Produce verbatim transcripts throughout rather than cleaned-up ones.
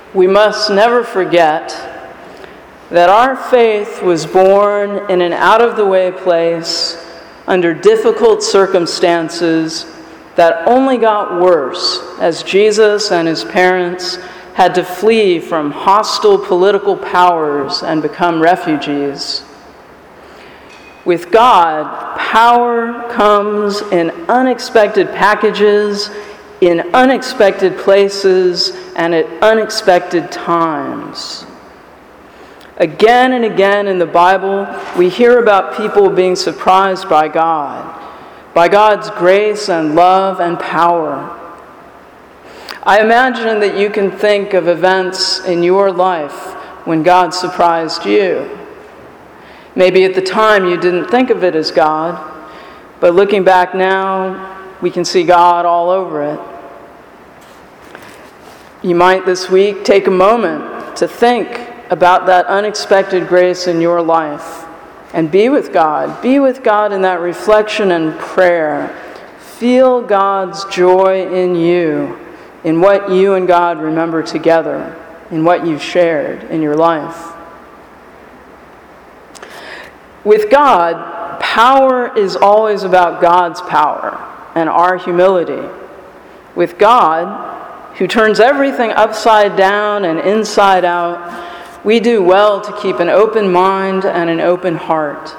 We must never forget that our faith was born in an out-of-the-way place under difficult circumstances that only got worse as Jesus and his parents had to flee from hostile political powers and become refugees. With God, power comes in unexpected packages, in unexpected places, and at unexpected times. Again and again in the Bible, we hear about people being surprised by God, by God's grace and love and power. I imagine that you can think of events in your life when God surprised you. Maybe at the time you didn't think of it as God, but looking back now, we can see God all over it. You might this week take a moment to think about that unexpected grace in your life and be with God. Be with God in that reflection and prayer. Feel God's joy in you, in what you and God remember together, in what you've shared in your life. With God, power is always about God's power and our humility. With God, who turns everything upside down and inside out, we do well to keep an open mind and an open heart.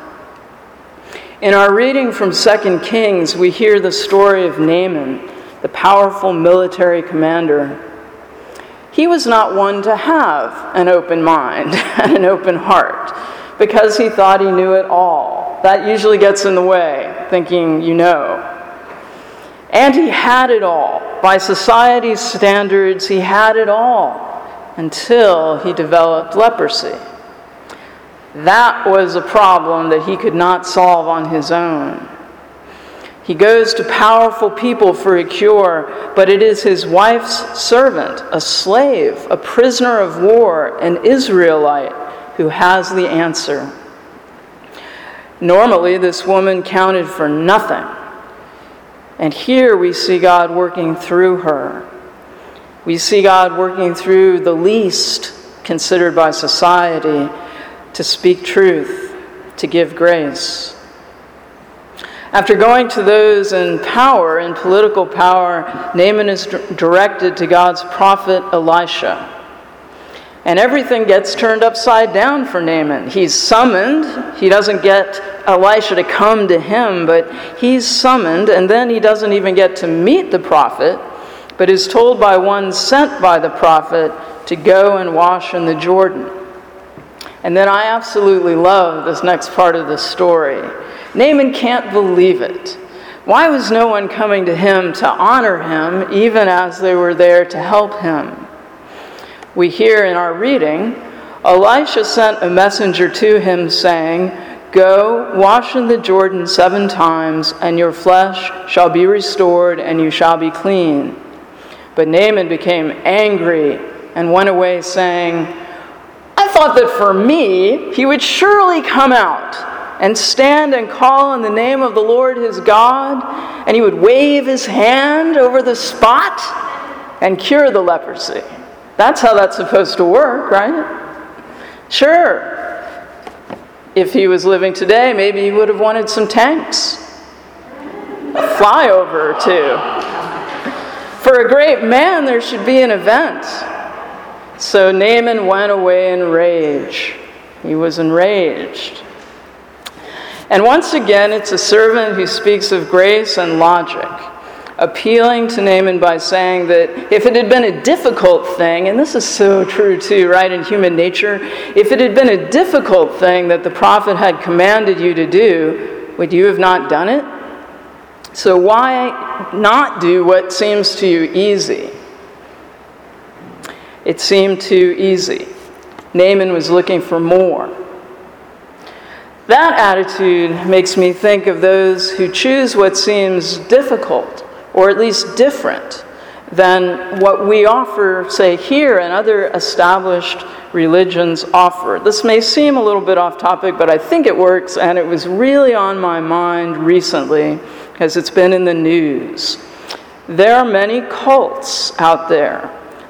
In our reading from Second Kings, we hear the story of Naaman, the powerful military commander. He was not one to have an open mind and an open heart because he thought he knew it all. That usually gets in the way, thinking you know. And he had it all. By society's standards, he had it all until he developed leprosy. That was a problem that he could not solve on his own. He goes to powerful people for a cure, but it is his wife's servant, a slave, a prisoner of war, an Israelite, who has the answer. Normally, this woman counted for nothing. And here we see God working through her. We see God working through the least considered by society to speak truth, to give grace. After going to those in power, in political power, Naaman is directed to God's prophet Elisha. And everything gets turned upside down for Naaman. He's summoned. He doesn't get Elisha to come to him, but he's summoned, and then he doesn't even get to meet the prophet, but is told by one sent by the prophet to go and wash in the Jordan. And then I absolutely love this next part of the story. Naaman can't believe it. Why was no one coming to him to honor him, even as they were there to help him? We hear in our reading, Elisha sent a messenger to him saying, "Go, wash in the Jordan seven times, and your flesh shall be restored, and you shall be clean." But Naaman became angry and went away saying, "I thought that for me he would surely come out and stand and call in the name of the Lord his God, and he would wave his hand over the spot and cure the leprosy." That's how that's supposed to work, right? Sure. If he was living today, maybe he would have wanted some tanks, a flyover or two. For a great man, there should be an event. So Naaman went away in rage. He was enraged. And once again, it's a servant who speaks of grace and logic, appealing to Naaman by saying that if it had been a difficult thing, and this is so true too, right, in human nature, if it had been a difficult thing that the prophet had commanded you to do, would you have not done it? So why not do what seems to you easy? It seemed too easy. Naaman was looking for more. That attitude makes me think of those who choose what seems difficult, or at least different, than what we offer, say, here and other established religions offer. This may seem a little bit off topic, but I think it works, and it was really on my mind recently because it's been in the news. There are many cults out there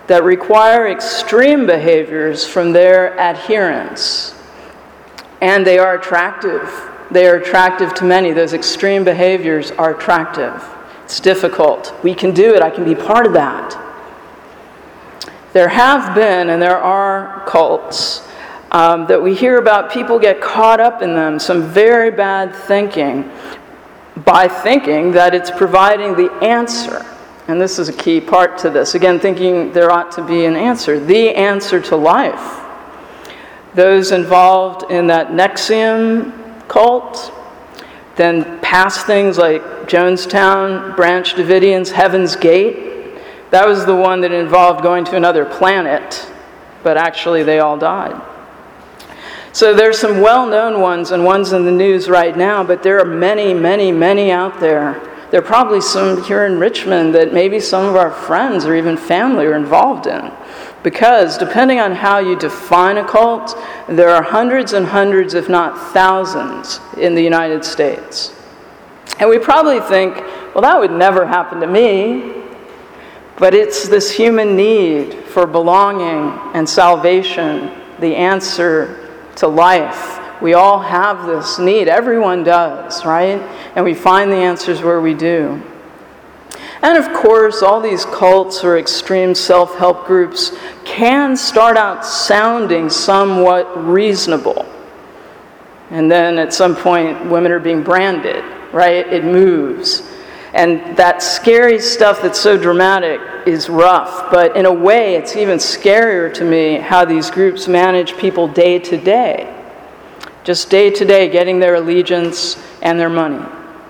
that require extreme behaviors from their adherents. And they are attractive. They are attractive to many. Those extreme behaviors are attractive. It's difficult. We can do it. I can be part of that. There have been, and there are cults um, that we hear about. People get caught up in them, some very bad thinking, by thinking that it's providing the answer. And this is a key part to this. Again, thinking there ought to be an answer, the answer to life. Those involved in that N X I V M cult, then past things like Jonestown, Branch Davidians, Heaven's Gate. That was the one that involved going to another planet, but actually they all died. So there's some well-known ones and ones in the news right now, but there are many, many, many out there. There are probably some here in Richmond that maybe some of our friends or even family are involved in. Because depending on how you define a cult, there are hundreds and hundreds, if not thousands, in the United States. And we probably think, well, that would never happen to me. But it's this human need for belonging and salvation, the answer to life. We all have this need. Everyone does, right? And we find the answers where we do. And of course, all these cults or extreme self-help groups can start out sounding somewhat reasonable. And then at some point, women are being branded, right? It moves. And that scary stuff that's so dramatic is rough. But in a way, it's even scarier to me how these groups manage people day to day. Just day to day, getting their allegiance and their money.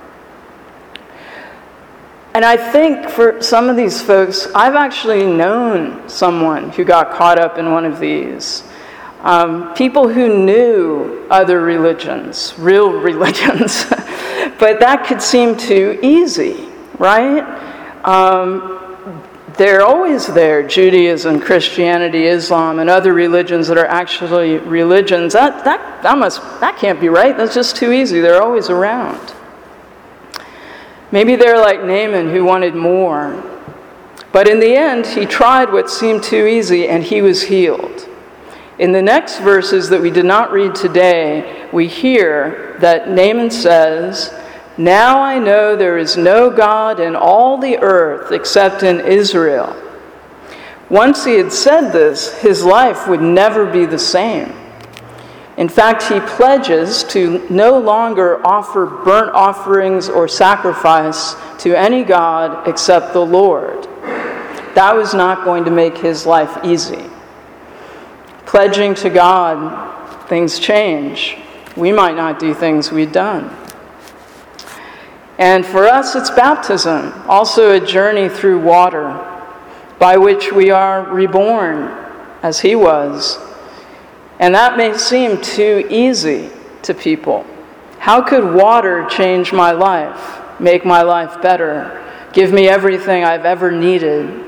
And I think for some of these folks, I've actually known someone who got caught up in one of these. Um, people who knew other religions, real religions, but that could seem too easy, right? Um, they're always there, Judaism, Christianity, Islam, and other religions that are actually religions. That, that, that, must, that can't be right. That's just too easy. They're always around. Maybe they're like Naaman, who wanted more. But in the end, he tried what seemed too easy, and he was healed. In the next verses that we did not read today, we hear that Naaman says, "Now I know there is no God in all the earth except in Israel." Once he had said this, his life would never be the same. In fact, he pledges to no longer offer burnt offerings or sacrifice to any god except the Lord. That was not going to make his life easy. Pledging to God, things change. We might not do things we'd done. And for us, it's baptism, also a journey through water, by which we are reborn, as he was. And that may seem too easy to people. How could water change my life, make my life better, give me everything I've ever needed?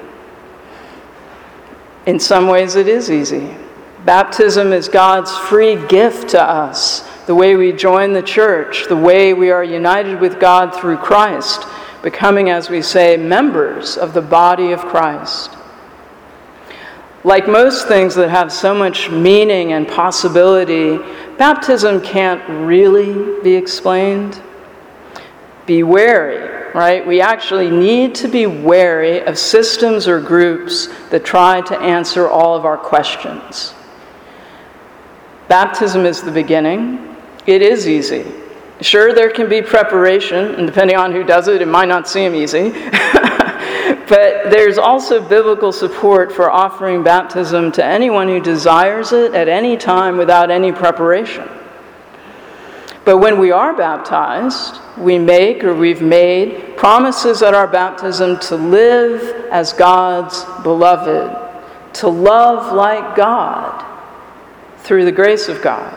In some ways, it is easy. Baptism is God's free gift to us. The way we join the church, the way we are united with God through Christ, becoming, as we say, members of the body of Christ. Like most things that have so much meaning and possibility, baptism can't really be explained. Be wary, right? We actually need to be wary of systems or groups that try to answer all of our questions. Baptism is the beginning. It is easy. Sure, there can be preparation, and depending on who does it, it might not seem easy. But there's also biblical support for offering baptism to anyone who desires it at any time without any preparation. But when we are baptized, we make or we've made promises at our baptism to live as God's beloved, to love like God through the grace of God.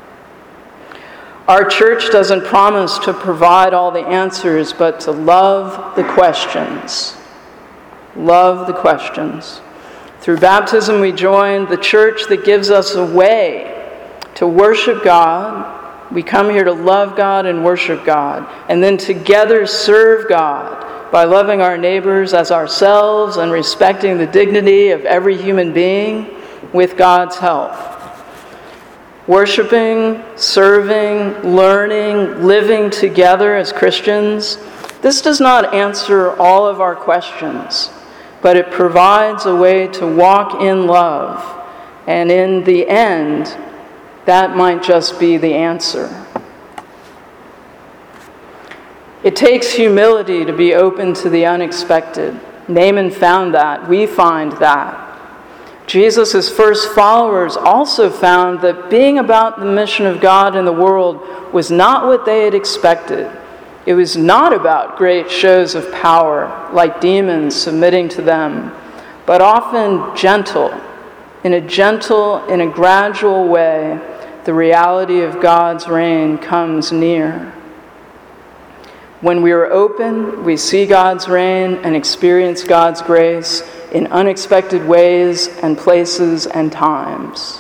Our church doesn't promise to provide all the answers, but to love the questions. Love the questions. Through baptism, we join the church that gives us a way to worship God. We come here to love God and worship God, and then together serve God by loving our neighbors as ourselves and respecting the dignity of every human being with God's help. Worshiping, serving, learning, living together as Christians, this does not answer all of our questions, but it provides a way to walk in love, and in the end, that might just be the answer. It takes humility to be open to the unexpected. Naaman found that. We find that. Jesus' first followers also found that being about the mission of God in the world was not what they had expected. It was not about great shows of power, like demons submitting to them, but often gentle. In a gentle, in a gradual way, the reality of God's reign comes near. When we are open, we see God's reign and experience God's grace in unexpected ways and places and times.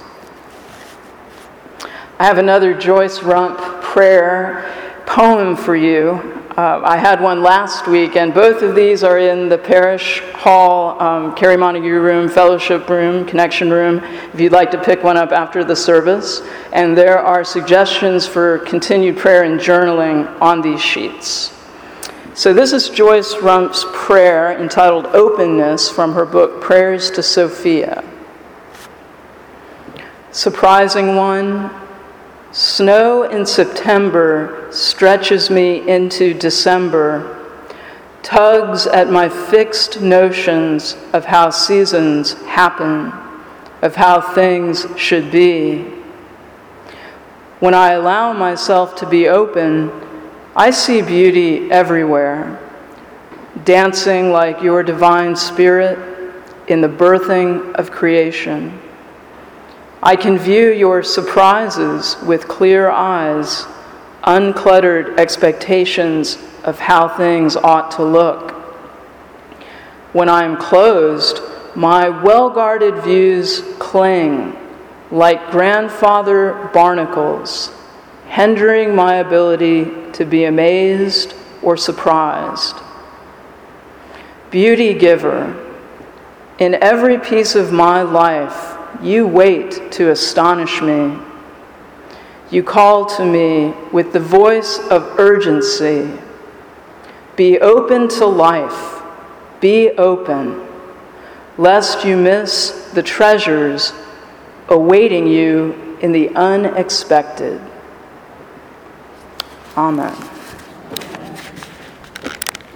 I have another Joyce Rump prayer poem for you. Uh, I had one last week, and both of these are in the parish hall, um, Carrie Montague room, fellowship room, connection room, if you'd like to pick one up after the service. And there are suggestions for continued prayer and journaling on these sheets. So this is Joyce Rump's prayer entitled Openness from her book Prayers to Sophia. Surprising one, snow in September stretches me into December, tugs at my fixed notions of how seasons happen, of how things should be. When I allow myself to be open, I see beauty everywhere, dancing like your divine spirit in the birthing of creation. I can view your surprises with clear eyes, uncluttered expectations of how things ought to look. When I am closed, my well-guarded views cling like grandfather barnacles, hindering my ability to be amazed or surprised. Beauty giver, in every piece of my life, you wait to astonish me. You call to me with the voice of urgency. Be open to life. Be open, lest you miss the treasures awaiting you in the unexpected. Amen.